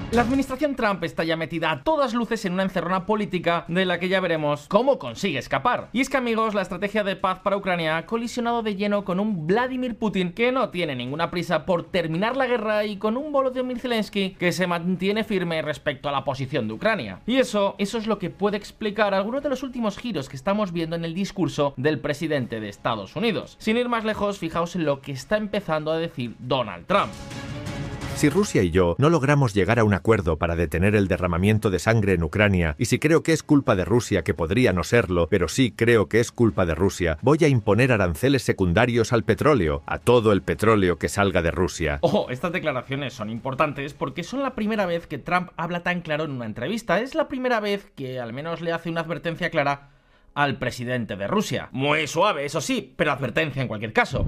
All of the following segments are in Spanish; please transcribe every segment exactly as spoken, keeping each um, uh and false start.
La administración Trump está ya metida a todas luces en una encerrona política de la que ya veremos cómo consigue escapar. Y es que, amigos, la estrategia de paz para Ucrania ha colisionado de lleno con un Vladimir Putin que no tiene ninguna prisa por terminar la guerra y con un Volodymyr Zelensky que se mantiene firme respecto a la posición de Ucrania. Y eso, eso es lo que puede explicar algunos de los últimos giros que estamos viendo en el discurso del presidente de Estados Unidos. Sin ir más lejos, fijaos en lo que está empezando a decir Donald Trump. Si Rusia y yo no logramos llegar a un acuerdo para detener el derramamiento de sangre en Ucrania, y si creo que es culpa de Rusia, que podría no serlo, pero sí creo que es culpa de Rusia, voy a imponer aranceles secundarios al petróleo, a todo el petróleo que salga de Rusia. Ojo, estas declaraciones son importantes porque son la primera vez que Trump habla tan claro en una entrevista. Es la primera vez que al menos le hace una advertencia clara al presidente de Rusia. Muy suave, eso sí, pero advertencia en cualquier caso.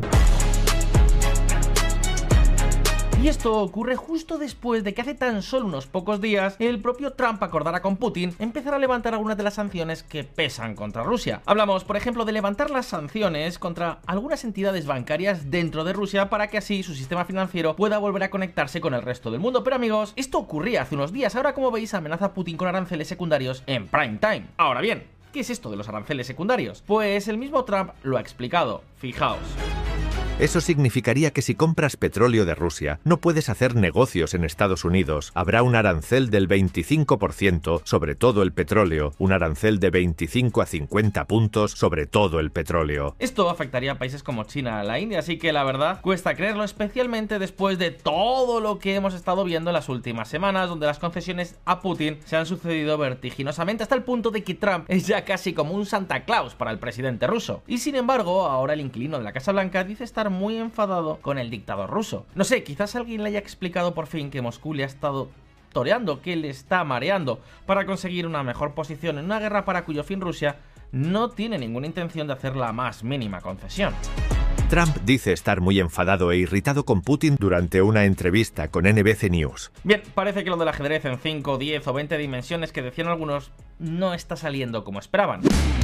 Y esto ocurre justo después de que hace tan solo unos pocos días el propio Trump acordara con Putin empezar a levantar algunas de las sanciones que pesan contra Rusia. Hablamos, por ejemplo, de levantar las sanciones contra algunas entidades bancarias dentro de Rusia para que así su sistema financiero pueda volver a conectarse con el resto del mundo. Pero, amigos, esto ocurría hace unos días. Ahora, como veis, amenaza Putin con aranceles secundarios en prime time. Ahora bien, ¿qué es esto de los aranceles secundarios? Pues el mismo Trump lo ha explicado. Fijaos. Eso significaría que si compras petróleo de Rusia, no puedes hacer negocios en Estados Unidos. Habrá un arancel del veinticinco por ciento sobre todo el petróleo, un arancel de veinticinco a cincuenta puntos sobre todo el petróleo. Esto afectaría a países como China, la India, así que la verdad cuesta creerlo, especialmente después de todo lo que hemos estado viendo en las últimas semanas, donde las concesiones a Putin se han sucedido vertiginosamente hasta el punto de que Trump es ya casi como un Santa Claus para el presidente ruso. Y sin embargo, ahora el inquilino de la Casa Blanca dice estar muy enfadado con el dictador ruso. No sé, quizás alguien le haya explicado por fin que Moscú le ha estado toreando, que le está mareando para conseguir una mejor posición en una guerra para cuyo fin Rusia no tiene ninguna intención de hacer la más mínima concesión. Trump dice estar muy enfadado e irritado con Putin durante una entrevista con N B C News. Bien, parece que lo del ajedrez en cinco, diez o veinte dimensiones que decían algunos no está saliendo como esperaban.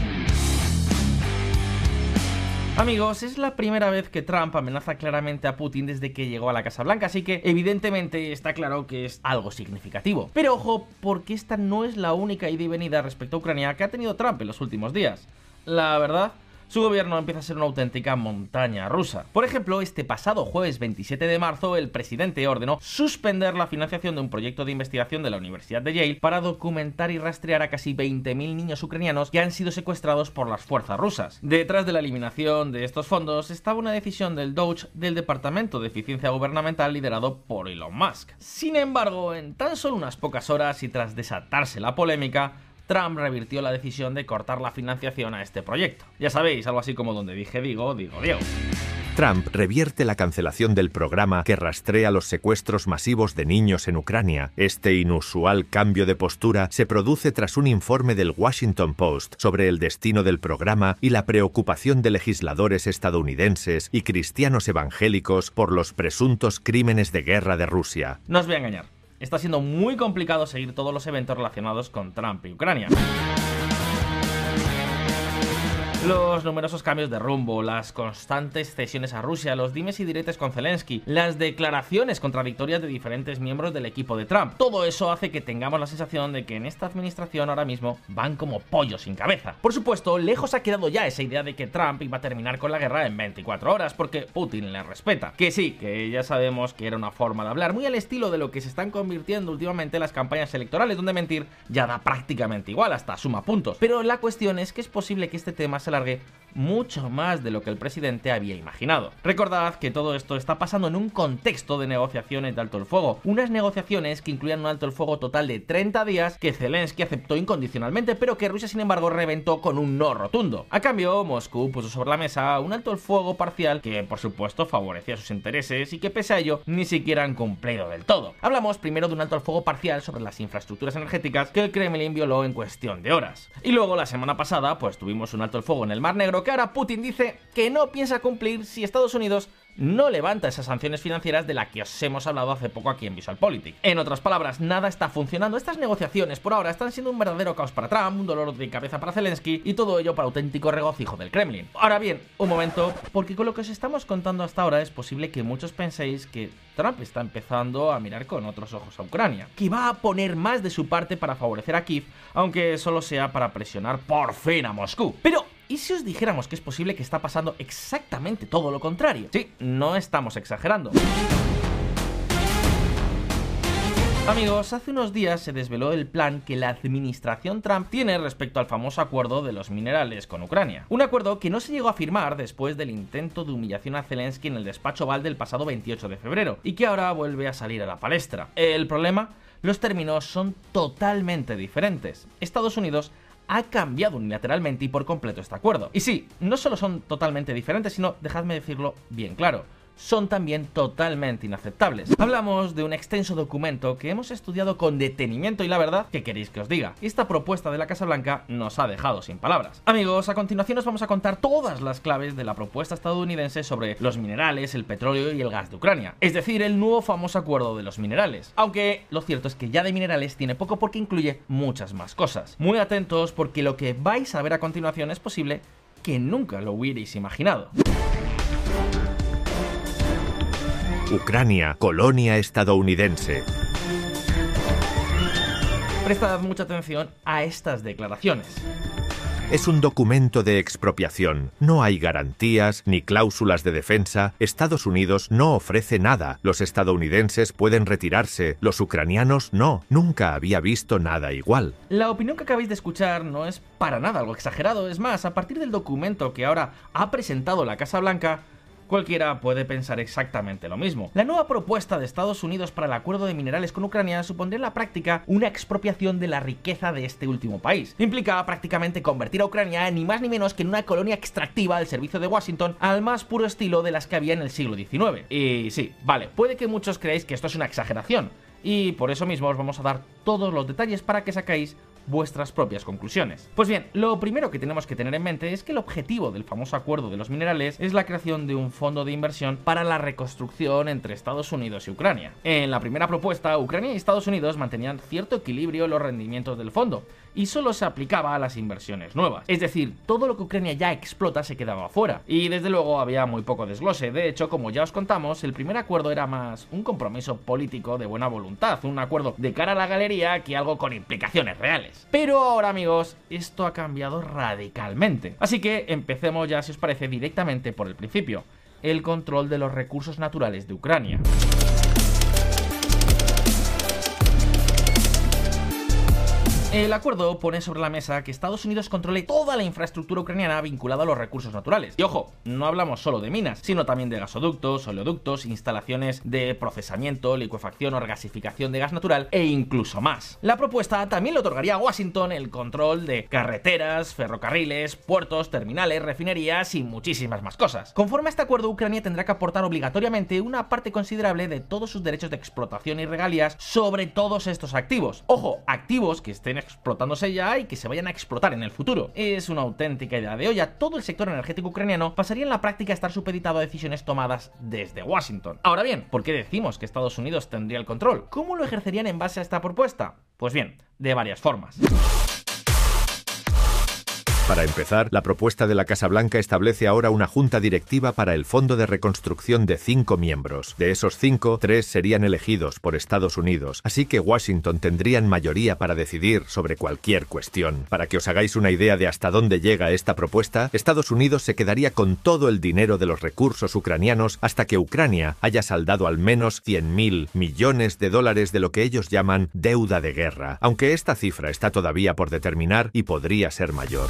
Amigos, es la primera vez que Trump amenaza claramente a Putin desde que llegó a la Casa Blanca, así que evidentemente está claro que es algo significativo. Pero ojo, porque esta no es la única ida y venida respecto a Ucrania que ha tenido Trump en los últimos días. La verdad, su gobierno empieza a ser una auténtica montaña rusa. Por ejemplo, este pasado jueves veintisiete de marzo, el presidente ordenó suspender la financiación de un proyecto de investigación de la Universidad de Yale para documentar y rastrear a casi veinte mil niños ucranianos que han sido secuestrados por las fuerzas rusas. Detrás de la eliminación de estos fondos estaba una decisión del D O G E del Departamento de Eficiencia Gubernamental liderado por Elon Musk. Sin embargo, en tan solo unas pocas horas y tras desatarse la polémica, Trump revirtió la decisión de cortar la financiación a este proyecto. Ya sabéis, algo así como donde dije digo, digo Diego. Trump revierte la cancelación del programa que rastrea los secuestros masivos de niños en Ucrania. Este inusual cambio de postura se produce tras un informe del Washington Post sobre el destino del programa y la preocupación de legisladores estadounidenses y cristianos evangélicos por los presuntos crímenes de guerra de Rusia. No os voy a engañar. Está siendo muy complicado seguir todos los eventos relacionados con Trump y Ucrania. Los numerosos cambios de rumbo, las constantes cesiones a Rusia, los dimes y diretes con Zelensky, las declaraciones contradictorias de diferentes miembros del equipo de Trump. Todo eso hace que tengamos la sensación de que en esta administración ahora mismo van como pollos sin cabeza. Por supuesto, lejos ha quedado ya esa idea de que Trump iba a terminar con la guerra en veinticuatro horas, porque Putin le respeta. Que sí, que ya sabemos que era una forma de hablar muy al estilo de lo que se están convirtiendo últimamente las campañas electorales, donde mentir ya da prácticamente igual, hasta suma puntos. Pero la cuestión es que es posible que este tema se alargue mucho más de lo que el presidente había imaginado. Recordad que todo esto está pasando en un contexto de negociaciones de alto el fuego, unas negociaciones que incluían un alto el fuego total de treinta días que Zelensky aceptó incondicionalmente, pero que Rusia sin embargo reventó con un no rotundo. A cambio, Moscú puso sobre la mesa un alto el fuego parcial que por supuesto favorecía sus intereses y que pese a ello ni siquiera han cumplido del todo. Hablamos primero de un alto el fuego parcial sobre las infraestructuras energéticas que el Kremlin violó en cuestión de horas. Y luego la semana pasada pues tuvimos un alto el fuego en el Mar Negro que ahora Putin dice que no piensa cumplir si Estados Unidos no levanta esas sanciones financieras de las que os hemos hablado hace poco aquí en VisualPolitik. En otras palabras, nada está funcionando. Estas negociaciones por ahora están siendo un verdadero caos para Trump, un dolor de cabeza para Zelensky y todo ello para auténtico regocijo del Kremlin. Ahora bien, un momento, porque con lo que os estamos contando hasta ahora es posible que muchos penséis que Trump está empezando a mirar con otros ojos a Ucrania, que va a poner más de su parte para favorecer a Kiev, aunque solo sea para presionar por fin a Moscú. Pero ¿y si os dijéramos que es posible que está pasando exactamente todo lo contrario? Sí, no estamos exagerando. Amigos, hace unos días se desveló el plan que la administración Trump tiene respecto al famoso acuerdo de los minerales con Ucrania. Un acuerdo que no se llegó a firmar después del intento de humillación a Zelensky en el despacho Oval del pasado veintiocho de febrero, y que ahora vuelve a salir a la palestra. ¿El problema? Los términos son totalmente diferentes. Estados Unidos ha cambiado unilateralmente y por completo este acuerdo. Y sí, no solo son totalmente diferentes, sino, dejadme decirlo bien claro, son también totalmente inaceptables. Hablamos de un extenso documento que hemos estudiado con detenimiento y la verdad, ¿qué queréis que os diga? Esta propuesta de la Casa Blanca nos ha dejado sin palabras. Amigos, a continuación os vamos a contar todas las claves de la propuesta estadounidense sobre los minerales, el petróleo y el gas de Ucrania. Es decir, el nuevo famoso acuerdo de los minerales. Aunque lo cierto es que ya de minerales tiene poco porque incluye muchas más cosas. Muy atentos porque lo que vais a ver a continuación es posible que nunca lo hubierais imaginado. Ucrania, colonia estadounidense. Prestad mucha atención a estas declaraciones. Es un documento de expropiación. No hay garantías ni cláusulas de defensa. Estados Unidos no ofrece nada. Los estadounidenses pueden retirarse. Los ucranianos no. Nunca había visto nada igual. La opinión que acabáis de escuchar no es para nada algo exagerado. Es más, a partir del documento que ahora ha presentado la Casa Blanca, cualquiera puede pensar exactamente lo mismo. La nueva propuesta de Estados Unidos para el acuerdo de minerales con Ucrania supondría en la práctica una expropiación de la riqueza de este último país. Implica prácticamente convertir a Ucrania ni más ni menos que en una colonia extractiva al servicio de Washington al más puro estilo de las que había en el siglo diecinueve. Y sí, vale, puede que muchos creáis que esto es una exageración, y por eso mismo os vamos a dar todos los detalles para que sacáis vuestras propias conclusiones. Pues bien, lo primero que tenemos que tener en mente es que el objetivo del famoso acuerdo de los minerales es la creación de un fondo de inversión para la reconstrucción entre Estados Unidos y Ucrania. En la primera propuesta, Ucrania y Estados Unidos mantenían cierto equilibrio en los rendimientos del fondo y solo se aplicaba a las inversiones nuevas. Es decir, todo lo que Ucrania ya explota se quedaba fuera. Y desde luego había muy poco desglose. De hecho, como ya os contamos, el primer acuerdo era más un compromiso político de buena voluntad, un acuerdo de cara a la galería que algo con implicaciones reales. Pero ahora, amigos, esto ha cambiado radicalmente. Así que empecemos ya, si os parece, directamente por el principio: el control de los recursos naturales de Ucrania. El acuerdo pone sobre la mesa que Estados Unidos controle toda la infraestructura ucraniana vinculada a los recursos naturales. Y ojo, no hablamos solo de minas, sino también de gasoductos, oleoductos, instalaciones de procesamiento, licuefacción o regasificación de gas natural e incluso más. La propuesta también le otorgaría a Washington el control de carreteras, ferrocarriles, puertos, terminales, refinerías y muchísimas más cosas. Conforme a este acuerdo, Ucrania tendrá que aportar obligatoriamente una parte considerable de todos sus derechos de explotación y regalías sobre todos estos activos. Ojo, activos que estén explotándose ya y que se vayan a explotar en el futuro. Es una auténtica idea de olla. Todo el sector energético ucraniano pasaría en la práctica a estar supeditado a decisiones tomadas desde Washington. Ahora bien, ¿por qué decimos que Estados Unidos tendría el control? ¿Cómo lo ejercerían en base a esta propuesta? Pues bien, de varias formas. Para empezar, la propuesta de la Casa Blanca establece ahora una junta directiva para el Fondo de Reconstrucción de cinco miembros. De esos cinco, tres serían elegidos por Estados Unidos, así que Washington tendrían mayoría para decidir sobre cualquier cuestión. Para que os hagáis una idea de hasta dónde llega esta propuesta, Estados Unidos se quedaría con todo el dinero de los recursos ucranianos hasta que Ucrania haya saldado al menos cien mil millones de dólares de lo que ellos llaman deuda de guerra, aunque esta cifra está todavía por determinar y podría ser mayor.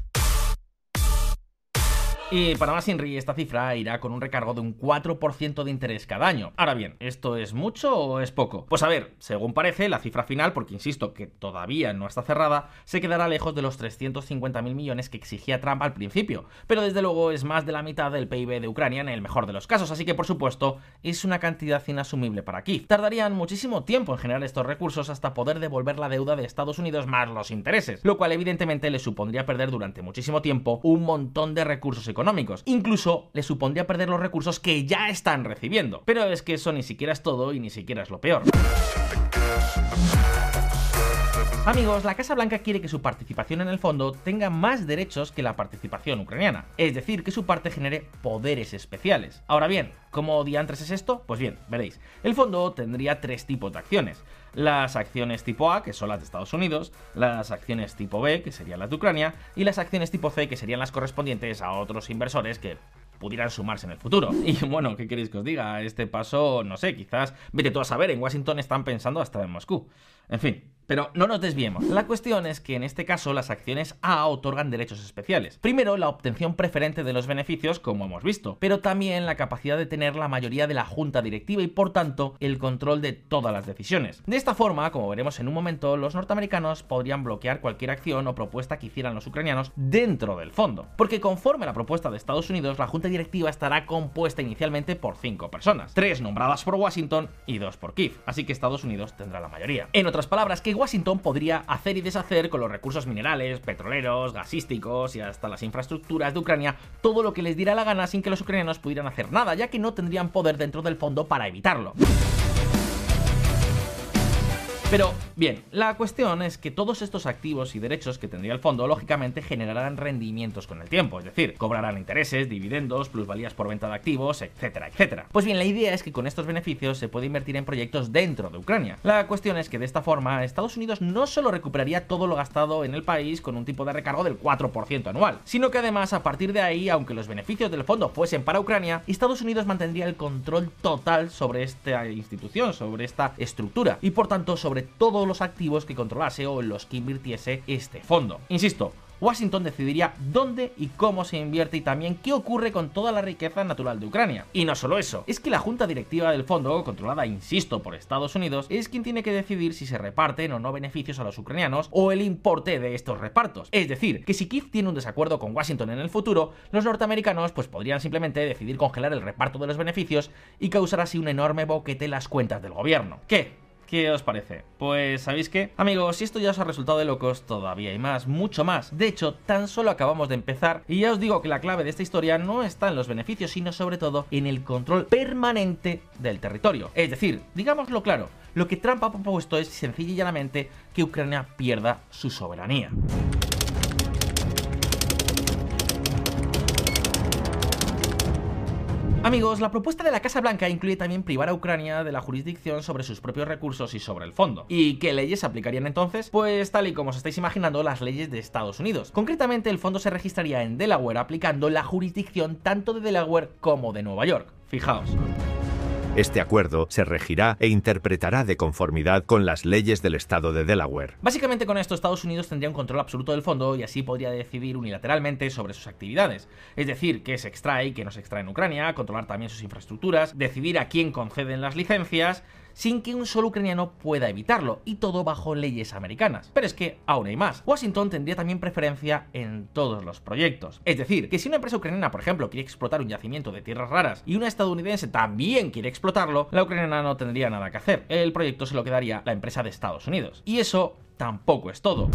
Y para más Inri, esta cifra irá con un recargo de un cuatro por ciento de interés cada año. Ahora bien, ¿esto es mucho o es poco? Pues a ver, según parece, la cifra final, porque insisto que todavía no está cerrada, se quedará lejos de los trescientos cincuenta mil millones que exigía Trump al principio, pero desde luego es más de la mitad del P I B de Ucrania en el mejor de los casos, así que por supuesto es una cantidad inasumible para Kiev. Tardarían muchísimo tiempo en generar estos recursos hasta poder devolver la deuda de Estados Unidos más los intereses, lo cual evidentemente le supondría perder durante muchísimo tiempo un montón de recursos económicos. económicos. Incluso le supondría perder los recursos que ya están recibiendo. Pero es que eso ni siquiera es todo y ni siquiera es lo peor. Amigos, la Casa Blanca quiere que su participación en el fondo tenga más derechos que la participación ucraniana, es decir, que su parte genere poderes especiales. Ahora bien, ¿cómo diantres es esto? Pues bien, veréis, el fondo tendría tres tipos de acciones. Las acciones tipo A, que son las de Estados Unidos, las acciones tipo B, que serían las de Ucrania, y las acciones tipo C, que serían las correspondientes a otros inversores que pudieran sumarse en el futuro. Y bueno, ¿qué queréis que os diga? A este paso, no sé, quizás, vete tú a saber, en Washington están pensando hasta en Moscú. En fin, pero no nos desviemos. La cuestión es que en este caso las acciones A otorgan derechos especiales. Primero, la obtención preferente de los beneficios, como hemos visto, pero también la capacidad de tener la mayoría de la junta directiva y, por tanto, el control de todas las decisiones. De esta forma, como veremos en un momento, los norteamericanos podrían bloquear cualquier acción o propuesta que hicieran los ucranianos dentro del fondo. Porque conforme a la propuesta de Estados Unidos, la junta directiva estará compuesta inicialmente por cinco personas, tres nombradas por Washington y dos por Kiev, así que Estados Unidos tendrá la mayoría. En otras palabras, que Washington podría hacer y deshacer con los recursos minerales, petroleros, gasísticos y hasta las infraestructuras de Ucrania todo lo que les diera la gana sin que los ucranianos pudieran hacer nada, ya que no tendrían poder dentro del fondo para evitarlo. Pero, bien, la cuestión es que todos estos activos y derechos que tendría el fondo, lógicamente, generarán rendimientos con el tiempo, es decir, cobrarán intereses, dividendos, plusvalías por venta de activos, etcétera, etcétera. Pues bien, la idea es que con estos beneficios se puede invertir en proyectos dentro de Ucrania. La cuestión es que de esta forma, Estados Unidos no solo recuperaría todo lo gastado en el país con un tipo de recargo del cuatro por ciento anual, sino que además, a partir de ahí, aunque los beneficios del fondo fuesen para Ucrania, Estados Unidos mantendría el control total sobre esta institución, sobre esta estructura, y por tanto, sobre todos los activos que controlase o en los que invirtiese este fondo. Insisto, Washington decidiría dónde y cómo se invierte y también qué ocurre con toda la riqueza natural de Ucrania. Y no solo eso, es que la junta directiva del fondo, controlada, insisto, por Estados Unidos, es quien tiene que decidir si se reparten o no beneficios a los ucranianos o el importe de estos repartos. Es decir, que si Kiev tiene un desacuerdo con Washington en el futuro, los norteamericanos pues podrían simplemente decidir congelar el reparto de los beneficios y causar así un enorme boquete en las cuentas del gobierno. ¿Qué? ¿Qué os parece? Pues, ¿sabéis qué? Amigos, si esto ya os ha resultado de locos, todavía hay más, mucho más. De hecho, tan solo acabamos de empezar y ya os digo que la clave de esta historia no está en los beneficios, sino sobre todo en el control permanente del territorio. Es decir, digámoslo claro, lo que Trump ha propuesto es sencilla y llanamente que Ucrania pierda su soberanía. Amigos, la propuesta de la Casa Blanca incluye también privar a Ucrania de la jurisdicción sobre sus propios recursos y sobre el fondo. ¿Y qué leyes se aplicarían entonces? Pues tal y como os estáis imaginando, las leyes de Estados Unidos. Concretamente, el fondo se registraría en Delaware aplicando la jurisdicción tanto de Delaware como de Nueva York. Fijaos. Este acuerdo se regirá e interpretará de conformidad con las leyes del estado de Delaware. Básicamente con esto Estados Unidos tendría un control absoluto del fondo y así podría decidir unilateralmente sobre sus actividades. Es decir, qué se extrae y qué no se extrae en Ucrania, controlar también sus infraestructuras, decidir a quién conceden las licencias, sin que un solo ucraniano pueda evitarlo, y todo bajo leyes americanas. Pero es que aún hay más. Washington tendría también preferencia en todos los proyectos. Es decir, que si una empresa ucraniana, por ejemplo, quiere explotar un yacimiento de tierras raras y una estadounidense también quiere explotarlo, la ucraniana no tendría nada que hacer. El proyecto se lo quedaría la empresa de Estados Unidos. Y eso tampoco es todo.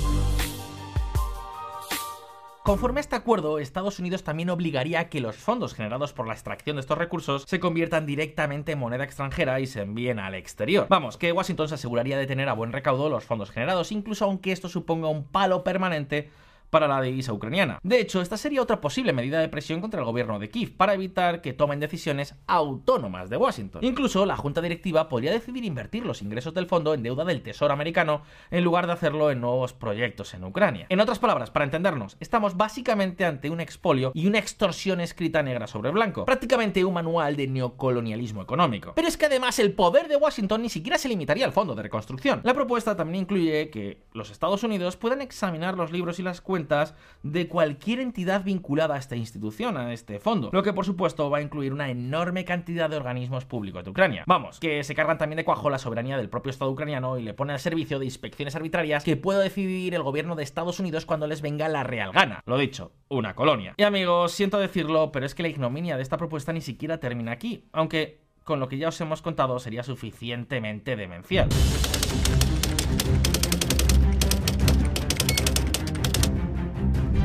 Conforme a este acuerdo, Estados Unidos también obligaría a que los fondos generados por la extracción de estos recursos se conviertan directamente en moneda extranjera y se envíen al exterior. Vamos, que Washington se aseguraría de tener a buen recaudo los fondos generados, incluso aunque esto suponga un palo permanente para la divisa ucraniana. De hecho, esta sería otra posible medida de presión contra el gobierno de Kiev para evitar que tomen decisiones autónomas de Washington. Incluso la junta directiva podría decidir invertir los ingresos del fondo en deuda del Tesoro americano en lugar de hacerlo en nuevos proyectos en Ucrania. En otras palabras, para entendernos, estamos básicamente ante un expolio y una extorsión escrita negra sobre blanco, prácticamente un manual de neocolonialismo económico. Pero es que además el poder de Washington ni siquiera se limitaría al fondo de reconstrucción. La propuesta también incluye que los Estados Unidos puedan examinar los libros y las cuentas de cualquier entidad vinculada a esta institución, a este fondo, lo que por supuesto va a incluir una enorme cantidad de organismos públicos de Ucrania. Vamos, que se cargan también de cuajo la soberanía del propio Estado ucraniano y le ponen al servicio de inspecciones arbitrarias que puede decidir el gobierno de Estados Unidos cuando les venga la real gana. Lo dicho, una colonia. Y amigos, siento decirlo, pero es que la ignominia de esta propuesta ni siquiera termina aquí, aunque con lo que ya os hemos contado sería suficientemente demencial.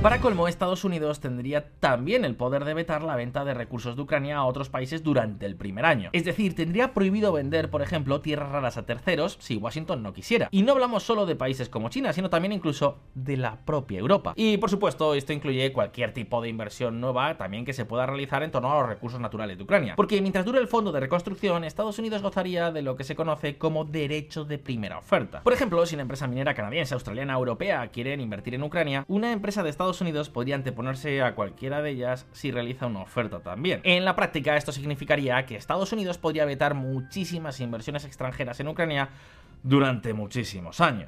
Para colmo, Estados Unidos tendría también el poder de vetar la venta de recursos de Ucrania a otros países durante el primer año. Es decir, tendría prohibido vender, por ejemplo, tierras raras a terceros si Washington no quisiera. Y no hablamos solo de países como China, sino también incluso de la propia Europa. Y por supuesto, esto incluye cualquier tipo de inversión nueva también que se pueda realizar en torno a los recursos naturales de Ucrania. Porque mientras dure el fondo de reconstrucción, Estados Unidos gozaría de lo que se conoce como derecho de primera oferta. Por ejemplo, si una empresa minera canadiense, australiana o europea quieren invertir en Ucrania, una empresa de Estados Unidos podría anteponerse a cualquiera de ellas si realiza una oferta también. En la práctica, esto significaría que Estados Unidos podría vetar muchísimas inversiones extranjeras en Ucrania durante muchísimos años.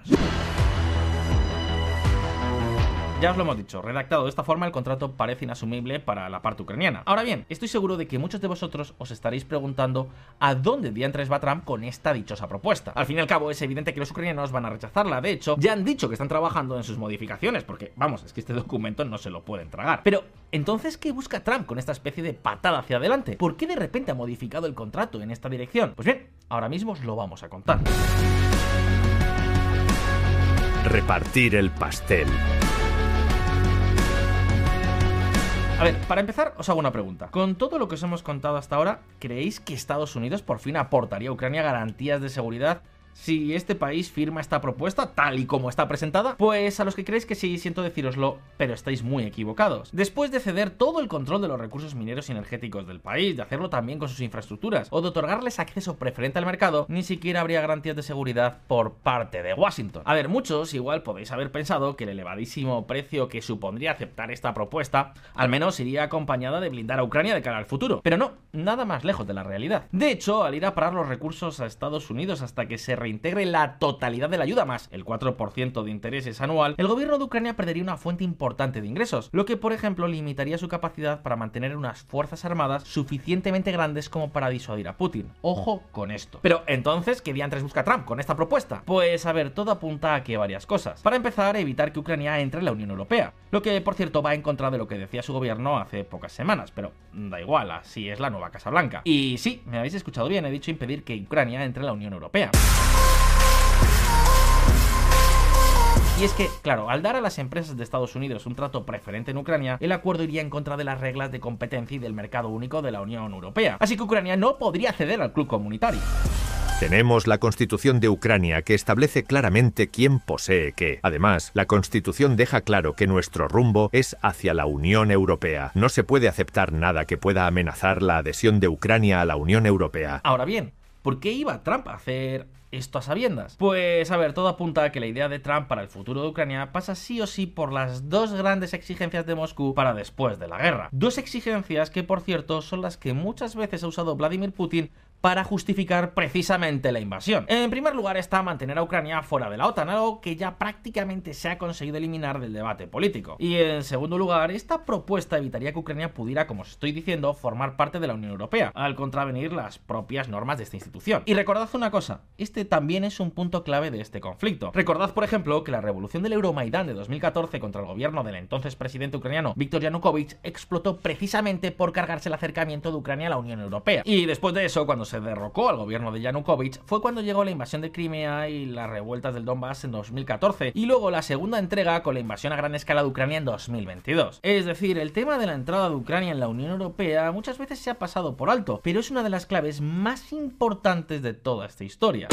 Ya os lo hemos dicho, redactado de esta forma el contrato parece inasumible para la parte ucraniana. Ahora bien, estoy seguro de que muchos de vosotros os estaréis preguntando a dónde diantres va Trump con esta dichosa propuesta. Al fin y al cabo es evidente que los ucranianos van a rechazarla, de hecho ya han dicho que están trabajando en sus modificaciones, porque vamos, es que este documento no se lo pueden tragar. Pero, ¿entonces qué busca Trump con esta especie de patada hacia adelante? ¿Por qué de repente ha modificado el contrato en esta dirección? Pues bien, ahora mismo os lo vamos a contar. Repartir el pastel. A ver, para empezar, os hago una pregunta. Con todo lo que os hemos contado hasta ahora, ¿creéis que Estados Unidos por fin aportaría a Ucrania garantías de seguridad si este país firma esta propuesta tal y como está presentada? Pues a los que creéis que sí, siento decíroslo, pero estáis muy equivocados. Después de ceder todo el control de los recursos mineros y energéticos del país, de hacerlo también con sus infraestructuras, o de otorgarles acceso preferente al mercado, ni siquiera habría garantías de seguridad por parte de Washington. A ver, muchos igual podéis haber pensado que el elevadísimo precio que supondría aceptar esta propuesta, al menos iría acompañada de blindar a Ucrania de cara al futuro. Pero no, nada más lejos de la realidad. De hecho, al ir a parar los recursos a Estados Unidos hasta que se reintegre la totalidad de la ayuda más el cuatro por ciento de intereses anual, el gobierno de Ucrania perdería una fuente importante de ingresos, lo que por ejemplo limitaría su capacidad para mantener unas fuerzas armadas suficientemente grandes como para disuadir a Putin. Ojo con esto. Pero entonces, ¿qué diantres busca Trump con esta propuesta? Pues a ver, todo apunta a que varias cosas. Para empezar, evitar que Ucrania entre en la Unión Europea, lo que por cierto va en contra de lo que decía su gobierno hace pocas semanas, pero da igual, así es la nueva Casa Blanca. Y sí, me habéis escuchado bien, he dicho impedir que Ucrania entre en la Unión Europea. Y es que, claro, al dar a las empresas de Estados Unidos un trato preferente en Ucrania, el acuerdo iría en contra de las reglas de competencia y del mercado único de la Unión Europea. Así que Ucrania no podría ceder al club comunitario. Tenemos la Constitución de Ucrania que establece claramente quién posee qué. Además, la Constitución deja claro que nuestro rumbo es hacia la Unión Europea. No se puede aceptar nada que pueda amenazar la adhesión de Ucrania a la Unión Europea. Ahora bien, ¿por qué iba Trump a hacer esto a sabiendas? Pues a ver, todo apunta a que la idea de Trump para el futuro de Ucrania pasa sí o sí por las dos grandes exigencias de Moscú para después de la guerra. Dos exigencias que, por cierto, son las que muchas veces ha usado Vladimir Putin para justificar precisamente la invasión. En primer lugar está mantener a Ucrania fuera de la OTAN, algo que ya prácticamente se ha conseguido eliminar del debate político. Y en segundo lugar, esta propuesta evitaría que Ucrania pudiera, como os estoy diciendo, formar parte de la Unión Europea, al contravenir las propias normas de esta institución. Y recordad una cosa, este también es un punto clave de este conflicto. Recordad, por ejemplo, que la revolución del Euromaidán de dos mil catorce contra el gobierno del entonces presidente ucraniano Viktor Yanukovych explotó precisamente por cargarse el acercamiento de Ucrania a la Unión Europea. Y después de eso, cuando se derrocó al gobierno de Yanukovych, fue cuando llegó la invasión de Crimea y las revueltas del Donbass en dos mil catorce, y luego la segunda entrega con la invasión a gran escala de Ucrania en dos mil veintidós. Es decir, el tema de la entrada de Ucrania en la Unión Europea muchas veces se ha pasado por alto, pero es una de las claves más importantes de toda esta historia.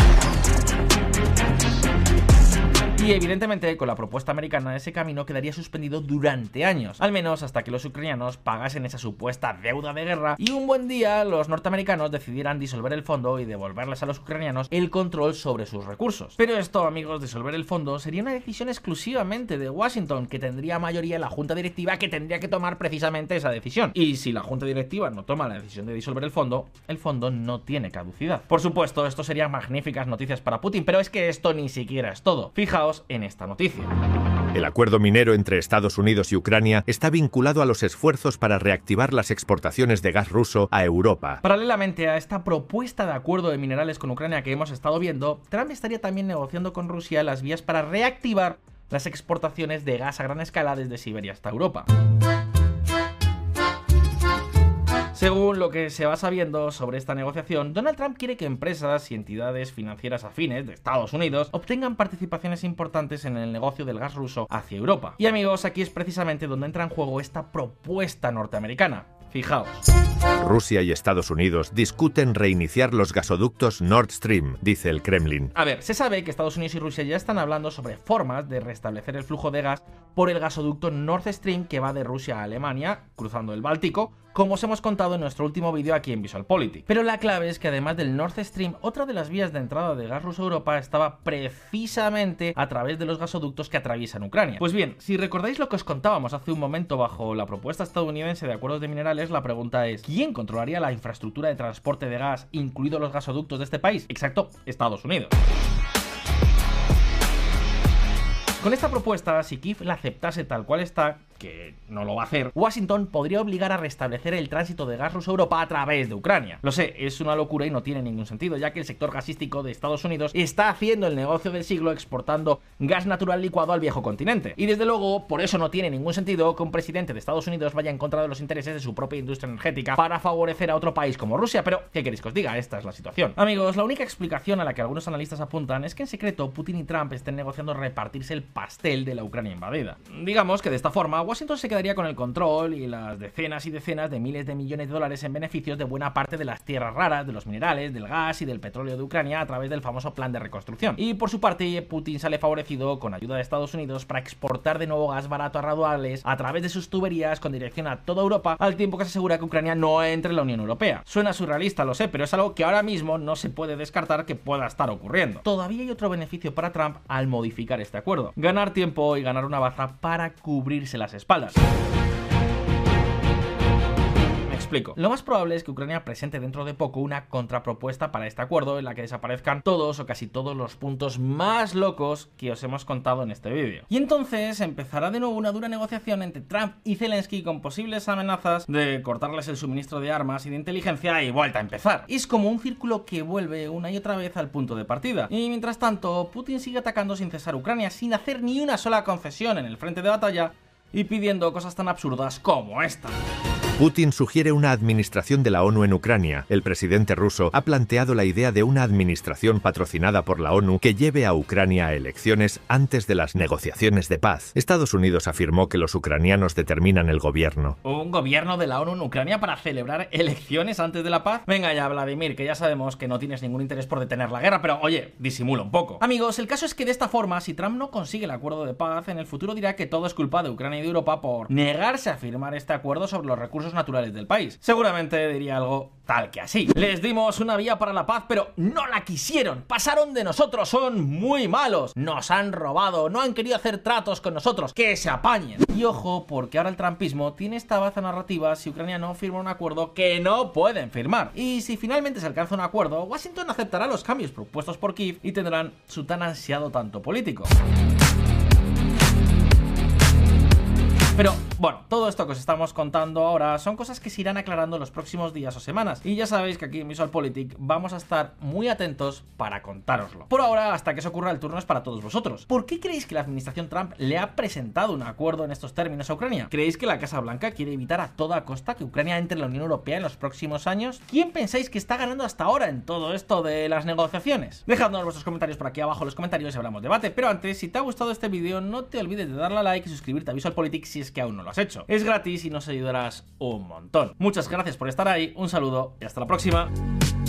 Y evidentemente con la propuesta americana ese camino quedaría suspendido durante años, al menos hasta que los ucranianos pagasen esa supuesta deuda de guerra y un buen día los norteamericanos decidieran disolver el fondo y devolverles a los ucranianos el control sobre sus recursos. Pero esto, amigos, disolver el fondo sería una decisión exclusivamente de Washington, que tendría mayoría en la junta directiva, que tendría que tomar precisamente esa decisión. Y si la junta directiva no toma la decisión de disolver el fondo, el fondo no tiene caducidad. Por supuesto, esto serían magníficas noticias para Putin, pero es que esto ni siquiera es todo. Fijaos en esta noticia. El acuerdo minero entre Estados Unidos y Ucrania está vinculado a los esfuerzos para reactivar las exportaciones de gas ruso a Europa. Paralelamente a esta propuesta de acuerdo de minerales con Ucrania que hemos estado viendo, Trump estaría también negociando con Rusia las vías para reactivar las exportaciones de gas a gran escala desde Siberia hasta Europa. Según lo que se va sabiendo sobre esta negociación, Donald Trump quiere que empresas y entidades financieras afines de Estados Unidos obtengan participaciones importantes en el negocio del gas ruso hacia Europa. Y amigos, aquí es precisamente donde entra en juego esta propuesta norteamericana. Fijaos. Rusia y Estados Unidos discuten reiniciar los gasoductos Nord Stream, dice el Kremlin. A ver, se sabe que Estados Unidos y Rusia ya están hablando sobre formas de restablecer el flujo de gas por el gasoducto Nord Stream que va de Rusia a Alemania, cruzando el Báltico, como os hemos contado en nuestro último vídeo aquí en VisualPolitik. Pero la clave es que además del Nord Stream, otra de las vías de entrada de gas ruso a Europa estaba precisamente a través de los gasoductos que atraviesan Ucrania. Pues bien, si recordáis lo que os contábamos hace un momento bajo la propuesta estadounidense de acuerdos de minerales, la pregunta es ¿quién controlaría la infraestructura de transporte de gas, incluidos los gasoductos de este país? Exacto, Estados Unidos. Con esta propuesta, si Kiev la aceptase tal cual está, que no lo va a hacer, Washington podría obligar a restablecer el tránsito de gas ruso a Europa a través de Ucrania. Lo sé, es una locura y no tiene ningún sentido, ya que el sector gasístico de Estados Unidos está haciendo el negocio del siglo exportando gas natural licuado al viejo continente. Y desde luego, por eso no tiene ningún sentido que un presidente de Estados Unidos vaya en contra de los intereses de su propia industria energética para favorecer a otro país como Rusia, pero ¿qué queréis que os diga? Esta es la situación. Amigos, la única explicación a la que algunos analistas apuntan es que en secreto Putin y Trump estén negociando repartirse el pastel de la Ucrania invadida. Digamos que de esta forma Washington se quedaría con el control y las decenas y decenas de miles de millones de dólares en beneficios de buena parte de las tierras raras, de los minerales, del gas y del petróleo de Ucrania a través del famoso plan de reconstrucción. Y por su parte, Putin sale favorecido con ayuda de Estados Unidos para exportar de nuevo gas barato a raudales a través de sus tuberías con dirección a toda Europa, al tiempo que se asegura que Ucrania no entre en la Unión Europea. Suena surrealista, lo sé, pero es algo que ahora mismo no se puede descartar que pueda estar ocurriendo. Todavía hay otro beneficio para Trump al modificar este acuerdo: ganar tiempo y ganar una baza para cubrirse las espaldas. Explico. Lo más probable es que Ucrania presente dentro de poco una contrapropuesta para este acuerdo en la que desaparezcan todos o casi todos los puntos más locos que os hemos contado en este vídeo. Y entonces empezará de nuevo una dura negociación entre Trump y Zelensky con posibles amenazas de cortarles el suministro de armas y de inteligencia y vuelta a empezar. Es como un círculo que vuelve una y otra vez al punto de partida. Y mientras tanto, Putin sigue atacando sin cesar Ucrania sin hacer ni una sola concesión en el frente de batalla y pidiendo cosas tan absurdas como esta. Putin sugiere una administración de la ONU en Ucrania. El presidente ruso ha planteado la idea de una administración patrocinada por la ONU que lleve a Ucrania a elecciones antes de las negociaciones de paz. Estados Unidos afirmó que los ucranianos determinan el gobierno. ¿Un gobierno de la ONU en Ucrania para celebrar elecciones antes de la paz? Venga ya, Vladimir, que ya sabemos que no tienes ningún interés por detener la guerra, pero oye, disimula un poco. Amigos, el caso es que de esta forma, si Trump no consigue el acuerdo de paz, en el futuro dirá que todo es culpa de Ucrania y de Europa por negarse a firmar este acuerdo sobre los recursos naturales del país. Seguramente diría algo tal que así: les dimos una vía para la paz, pero no la quisieron, pasaron de nosotros, son muy malos, nos han robado, no han querido hacer tratos con nosotros, que se apañen. Y ojo, porque ahora el trumpismo tiene esta baza narrativa si Ucrania no firma un acuerdo que no pueden firmar. Y si finalmente se alcanza un acuerdo, Washington aceptará los cambios propuestos por Kiev y tendrán su tan ansiado tanto político. Pero, bueno, todo esto que os estamos contando ahora son cosas que se irán aclarando en los próximos días o semanas. Y ya sabéis que aquí en VisualPolitik vamos a estar muy atentos para contároslo. Por ahora, hasta que eso ocurra, el turno es para todos vosotros. ¿Por qué creéis que la administración Trump le ha presentado un acuerdo en estos términos a Ucrania? ¿Creéis que la Casa Blanca quiere evitar a toda costa que Ucrania entre en la Unión Europea en los próximos años? ¿Quién pensáis que está ganando hasta ahora en todo esto de las negociaciones? Dejadnos vuestros comentarios por aquí abajo en los comentarios y hablamos debate. Pero antes, si te ha gustado este vídeo, no te olvides de darle a like y suscribirte a VisualPolitik si es que aún no lo has hecho. Es gratis y nos ayudarás un montón. Muchas gracias por estar ahí, un saludo y hasta la próxima.